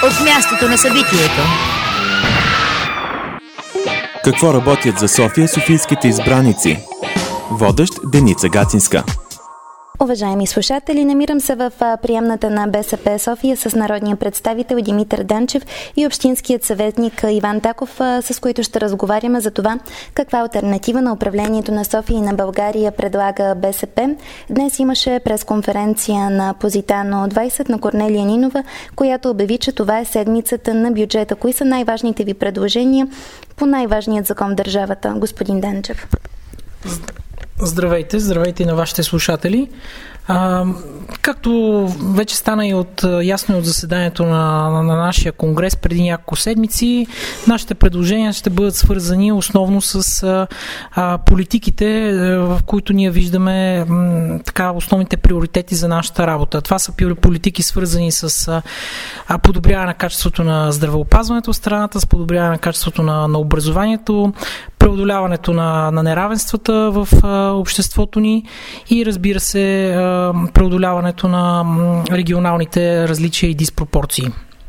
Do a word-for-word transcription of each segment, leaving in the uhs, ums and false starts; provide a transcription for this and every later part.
от мястото на събитието. Какво работят за София софийските избраници? Водещ Деница Гацинска. Уважаеми слушатели, намирам се в приемната на БСП София с народния представител Димитър Данчев и общинският съветник Иван Таков, с които ще разговаряме за това каква алтернатива на управлението на София и на България предлага БСП. Днес имаше пресконференция на Позитано двайсет на Корнелия Нинова, която обяви, че това е седмицата на бюджета. Кои са най-важните ви предложения по най-важният закон в държавата, господин Данчев? Здравейте, здравейте и на вашите слушатели. А, както вече стана и от ясно и от заседанието на, на, на нашия конгрес преди няколко седмици, нашите предложения ще бъдат свързани основно с а, политиките, в които ние виждаме м, така основните приоритети за нашата работа. Това са политики свързани с а, подобряване на качеството на здравеопазването в страната, с подобряване на качеството на, на образованието, преодоляването на, на неравенствата в а, обществото ни и, разбира се, а, преодоляването на регионалните различия и диспропорции.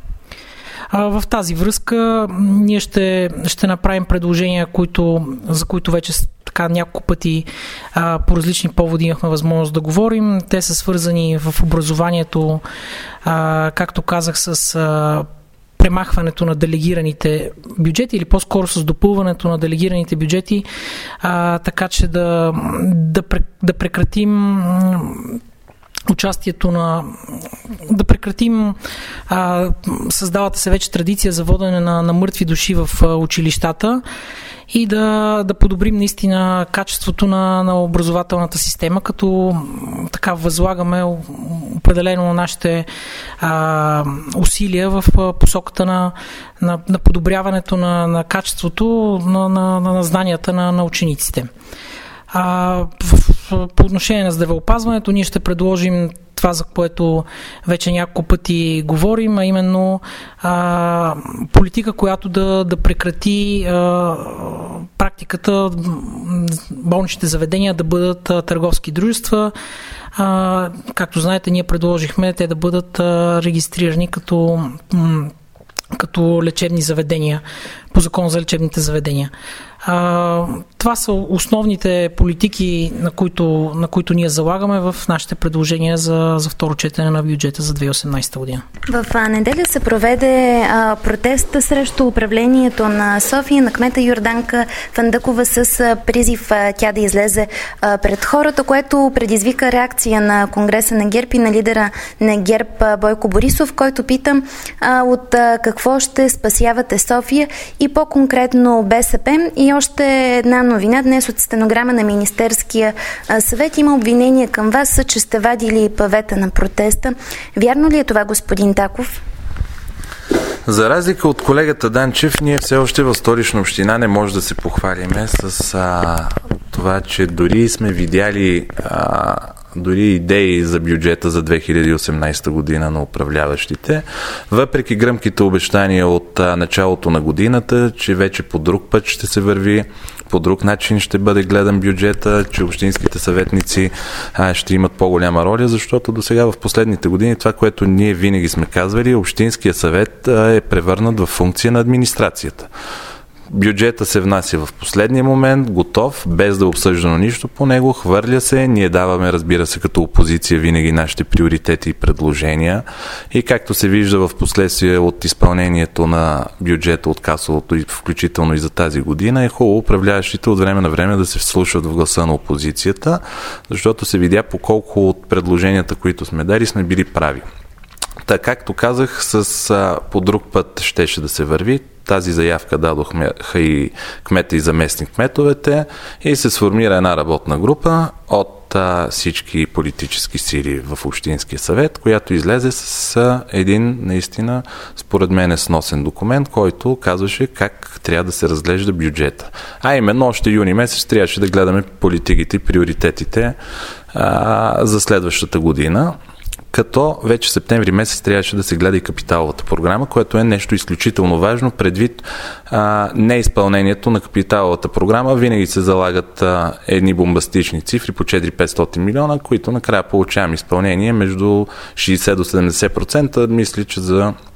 А, в тази връзка ние ще, ще направим предложения, които, за които вече така няколко пъти а, по различни поводи имахме възможност да говорим. Те са свързани в образованието, а, както казах, с а, премахването на делегираните бюджети или по-скоро с допълването на делегираните бюджети, а, така че да, да, да прекратим участието на... да прекратим а, създалата се вече традиция за водене на, на мъртви души в а, училищата и да, да подобрим наистина качеството на, на образователната система, като така възлагаме определено на нашите а, усилия в посоката на, на, на подобряването на, на качеството на, на, на знанията на, на учениците. А, в, в, по отношение на здравеопазването ние ще предложим това, за което вече няколко пъти говорим, а именно а, политика, която да, да прекрати а, практиката болничните заведения да бъдат а, търговски дружества. А, както знаете, ние предложихме те да бъдат а, регистрирани като, м, като лечебни заведения по закон за лечебните заведения. А, това са основните политики, на които, на които ние залагаме в нашите предложения за, за второ четене на бюджета за две хиляди и осемнадесета година. В а, неделя се проведе а, протест срещу управлението на София, на кмета Йорданка Фандъкова с а, призив а, тя да излезе а, пред хората, което предизвика реакция на Конгреса на ГЕРБ и на лидера на ГЕРБ а, Бойко Борисов, който пита а, от а, какво ще спасявате София и по-конкретно БСП. И още една новина. Днес от стенограма на Министерския съвет има обвинение към вас, че сте вадили павета на протеста. Вярно ли е това, господин Таков? За разлика от колегата Данчев, ние все още в Столична община не може да се похвалиме с а, това, че дори сме видяли а, дори идеи за бюджета за две хиляди и осемнадесета година на управляващите, въпреки гръмките обещания от а, началото на годината, че вече по друг път ще се върви, по друг начин ще бъде гледан бюджета, че общинските съветници а, ще имат по-голяма роля, защото до сега в последните години това, което ние винаги сме казвали, общинския съвет а, е превърнат в функция на администрацията. Бюджета се внася в последния момент, готов, без да е обсъждано нищо по него, хвърля се, ние даваме, разбира се, като опозиция винаги нашите приоритети и предложения и както се вижда в последствие от изпълнението на бюджета от касовото, включително и за тази година, е хубаво управляващите от време на време да се вслушват в гласа на опозицията, защото се видя по колко от предложенията, които сме дали, сме били прави. Така, както казах, с а, по друг път щеше да се върви. Тази заявка дадохме и кмета и заместник кметовете и се сформира една работна група от а, всички политически сили в Общинския съвет, която излезе с а, един наистина, според мен, е сносен документ, който казваше как трябва да се разглежда бюджета. А именно, още юни месец трябваше да гледаме политиките и приоритетите а, за следващата година. Като вече септември месец трябваше да се гледа и капиталовата програма, което е нещо изключително важно предвид а, неизпълнението на капиталовата програма. Винаги се залагат а, едни бомбастични цифри по четири до петстотин милиона, които накрая получавам изпълнение между шейсет до седемдесет процента. Мисля, че за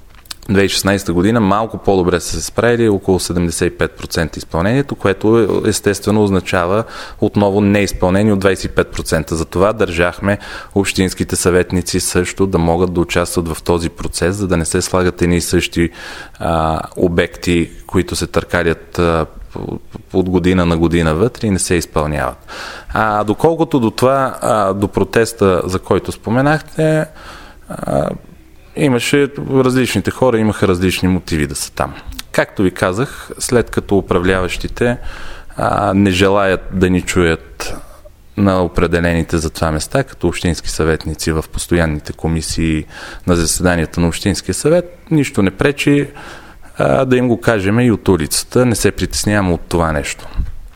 две хиляди и шестнадесета година малко по-добре са се справили, около седемдесет и пет процента изпълнението, което естествено означава отново неизпълнение от двадесет и пет процента. Затова държахме общинските съветници също да могат да участват в този процес, за да не се слагат едни и същи а, обекти, които се търкалят а, от година на година вътре и не се изпълняват. А доколкото до това, а, до протеста, за който споменахте, а, имаше различните хора, имаха различни мотиви да са там. Както ви казах, след като управляващите а, не желаят да ни чуят на определените за това места, като общински съветници в постоянните комисии на заседанията на Общинския съвет, нищо не пречи а, да им го кажем и от улицата. Не се притесняваме от това нещо.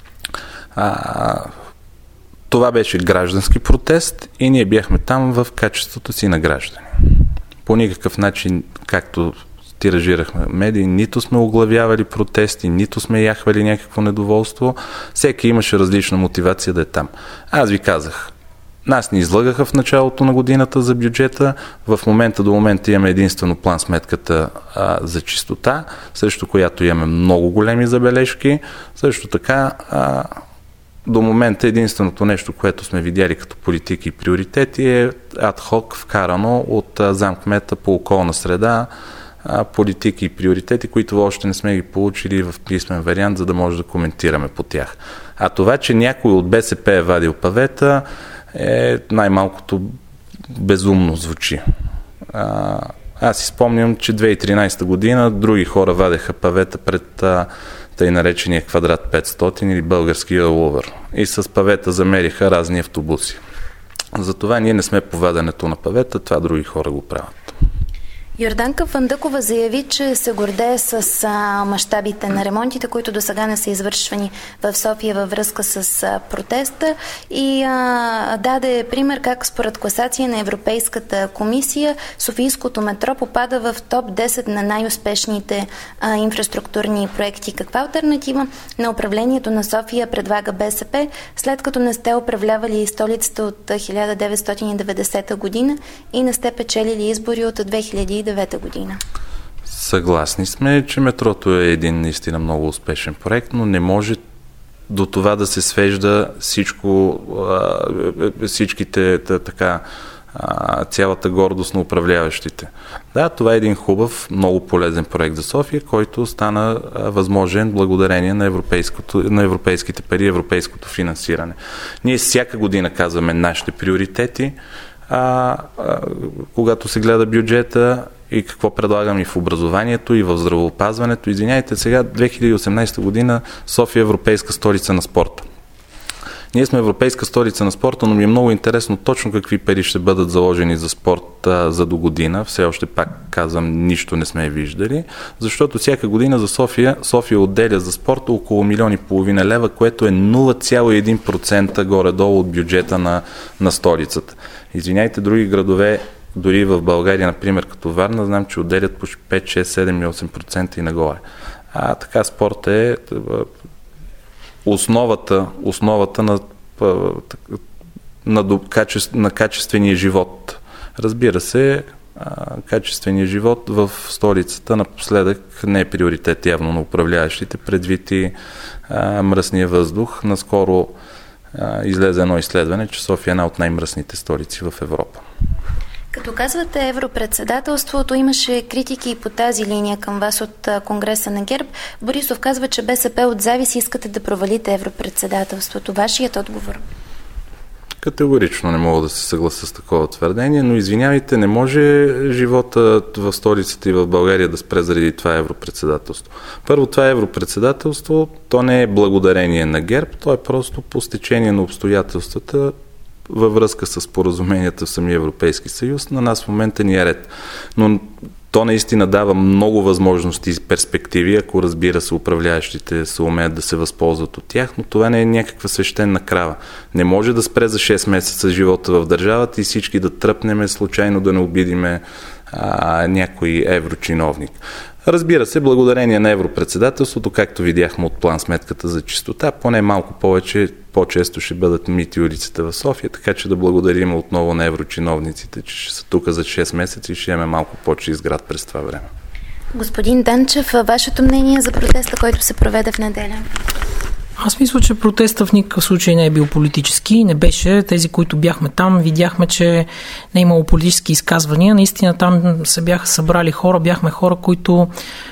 А, това беше граждански протест и ние бяхме там в качеството си на граждани. По никакъв начин, както тиражирахме медии, нито сме оглавявали протести, нито сме яхвали някакво недоволство. Всеки имаше различна мотивация да е там. Аз ви казах, нас ни излъгаха в началото на годината за бюджета. В момента до момента имаме единствено план сметката а, за чистота, срещу която имаме много големи забележки. Също така а, до момента единственото нещо, което сме видяли като политики и приоритети е адхок вкарано от а, замкмета по околна среда а, политики и приоритети, които още не сме ги получили в писмен вариант, за да може да коментираме по тях. А това, че някой от БСП е вадил павета, е най-малкото безумно звучи. А, аз си спомням, че две хиляди и тринадесета година други хора вадеха павета пред а, тъй наречения квадрат петстотин или българския Лувър. И с павета замериха разни автобуси. Затова ние не сме по ваденето на павета, това други хора го правят. Йорданка Фандъкова заяви, че се гордее с а, мащабите на ремонтите, които до сега не са извършвани в София във връзка с а, протеста и а, даде пример как според класация на Европейската комисия Софийското метро попада в топ десет на най-успешните а, инфраструктурни проекти. Каква алтернатива на управлението на София предлага БСП, след като не сте управлявали столицата от хиляда деветстотин и деветдесета година и не сте печелили избори от две хиляди и девета година? Съгласни сме, че метрото е един наистина много успешен проект, но не може до това да се свежда всичко, всичките така, цялата гордост на управляващите. Да, това е един хубав, много полезен проект за София, който стана възможен благодарение на, на европейските пари, европейското финансиране. Ние всяка година казваме нашите приоритети, А, а, когато се гледа бюджета и какво предлагам и в образованието, и в здравеопазването. Извиняйте, сега две хиляди и осемнадесета година София е европейска столица на спорта. Ние сме европейска столица на спорта, но ми е много интересно точно какви пари ще бъдат заложени за спорт а, за до година. Все още пак казвам, нищо не сме виждали, защото всяка година за София, София отделя за спорта около милион и половина лева, което е нула цяло и един процент горе-долу от бюджета на, на столицата. Извиняйте, други градове, дори в България, например, като Варна, знам, че отделят по пет, шест, седем и осем процента и нагоре. А така спорт е основата, основата на, на, на качествения живот. Разбира се, качествения живот в столицата напоследък не е приоритет явно на управляващите, предвид и а, мръсния въздух. Наскоро а, излезе едно изследване, че София е една от най-мръсните столици в Европа. Като казвате европредседателството, имаше критики и по тази линия към вас от Конгреса на ГЕРБ. Борисов казва, че БСП от завист искате да провалите европредседателството. Вашият отговор? Категорично не мога да се съглася с такова твърдение, но извинявайте, не може живота в столицата и в България да спре заради това европредседателство. Първо, това европредседателство, то не е благодарение на ГЕРБ, то е просто по стечение на обстоятелствата във връзка с споразуменията в самия Европейски съюз. На нас в момента ни е ред. Но то наистина дава много възможности и перспективи, ако разбира се управляващите се умеят да се възползват от тях, но това не е някаква свещена крава. Не може да спре за шест месеца живота в държавата и всички да тръпнеме, случайно да не обидиме а, някой еврочиновник. Разбира се, благодарение на европредседателството, както видяхме от план сметката за чистота, поне малко повече, по-често ще бъдат мити улиците в София, така че да благодарим отново на еврочиновниците, че ще са тук за шест месеца и ще имаме малко по-чист град през това време. Господин Данчев, вашето мнение за протеста, който се проведе в неделя? Аз мисля, че протестът в никакъв случай не е бил политически. Не беше. Тези, които бяхме там, видяхме, че не е имало политически изказвания. Наистина там се бяха събрали хора. Бяхме хора, които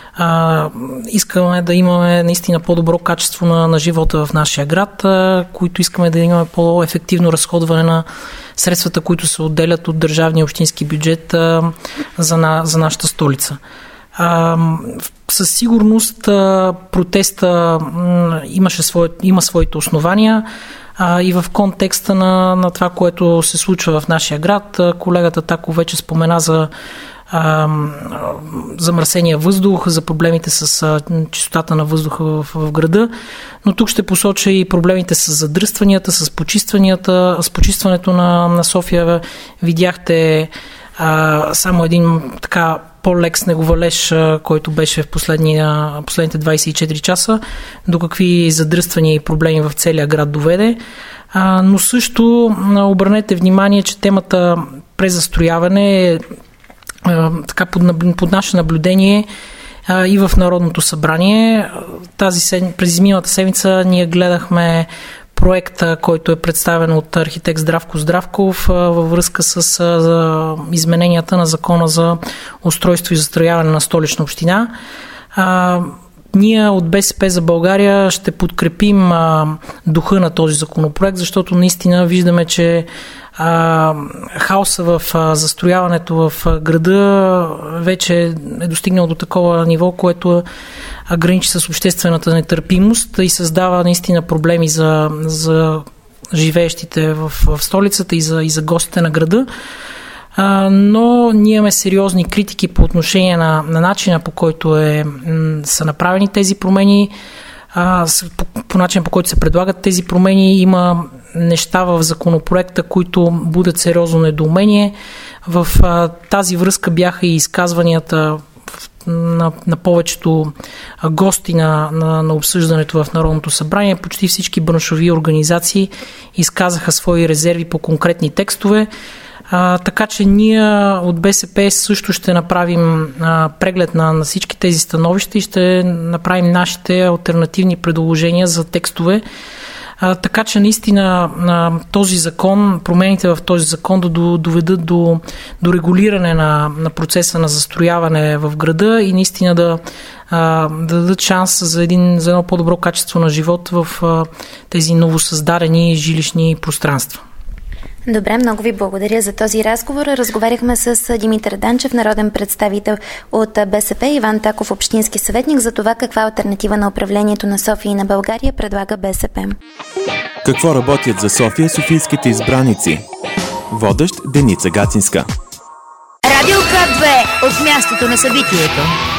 а, искаме да имаме наистина по-добро качество на, на живота в нашия град, а, които искаме да имаме по-ефективно разходване на средствата, които се отделят от държавния общински бюджет а, за, на, за нашата столица. Uh, със сигурност uh, протеста uh, имаше свое, има своите основания uh, и в контекста на, на това, което се случва в нашия град. Uh, колегата Тако вече спомена за uh, замърсения въздух, за проблемите с uh, чистотата на въздуха в, в града, но тук ще посоча и проблемите с задръстванията, с почистванията, с почистването на, на София. Видяхте uh, само един така по-лек снеговалеж, който беше в последните двайсет и четири часа, до какви задръствания и проблеми в целия град доведе. Но също обърнете внимание, че темата презастрояване е така под, под наше наблюдение и в Народното събрание. Тази седмица, през изминалата седмица ние гледахме проекта, който е представен от архитект Здравко Здравков във връзка с а, измененията на закона за устройство и застрояване на Столична община. А, ние от БСП за България ще подкрепим а, духа на този законопроект, защото наистина виждаме, че а, хаоса в а, застрояването в а, града вече е достигнал до такова ниво, което а, граничи с обществената нетърпимост и създава наистина проблеми за, за живеещите в, в столицата и за, и за гостите на града. А, но ние имаме сериозни критики по отношение на, на начина, по който е, м, са направени тези промени, а, по, по начин, по който се предлагат тези промени. Има неща в законопроекта, които будят сериозно недоумение. В а, тази връзка бяха и изказванията на, на повечето гости на, на, на обсъждането в Народното събрание. Почти всички браншови организации изказаха свои резерви по конкретни текстове. А, така че ние от БСП също ще направим а, преглед на, на всички тези становища и ще направим нашите алтернативни предложения за текстове. А, така че наистина а, този закон, промените в този закон да доведат до, до регулиране на, на процеса на застрояване в града и наистина да, а, да дадат шанс за, един, за едно по-добро качество на живот в а, тези новосъздадени жилищни пространства. Добре, много ви благодаря за този разговор. Разговаряхме с Димитър Данчев, народен представител от БСП, Иван Таков, общински съветник, за това каква алтернатива на управлението на София и на България предлага БСП. Какво работят за София софийските избраници? Водещ Деница Гацинска. Радио К две от мястото на събитието.